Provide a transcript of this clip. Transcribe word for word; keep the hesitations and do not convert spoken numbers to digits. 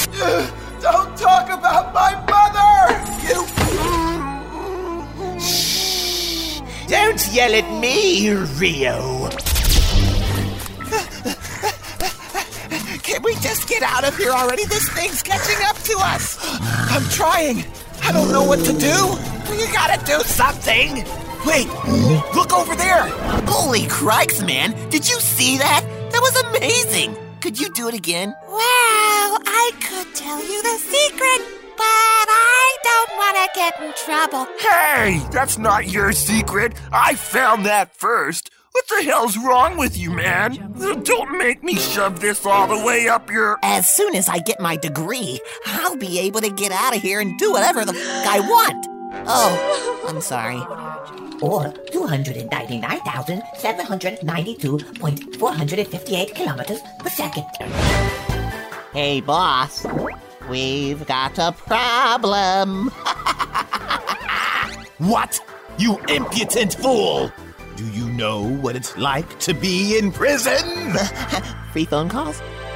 Don't talk about my mother! You... Shh! Don't yell at me, Rio. Can we just get out of here already? This thing's catching up to us. I'm trying. I don't know what to do. You gotta do something. Wait, look over there. Holy crikes, man. Did you see that? That was amazing. Could you do it again? Well, I could tell you the secret, but I don't want to get in trouble. Hey, that's not your secret. I found that first. What the hell's wrong with you, man? Don't make me shove this all the way up your... As soon as I get my degree, I'll be able to get out of here and do whatever the f*** I want. Oh, I'm sorry. Or two hundred ninety-nine thousand seven hundred ninety-two point four hundred fifty-eight kilometers per second. Hey, boss. We've got a problem. What? You impudent fool! Do you know what it's like to be in prison? Free phone calls?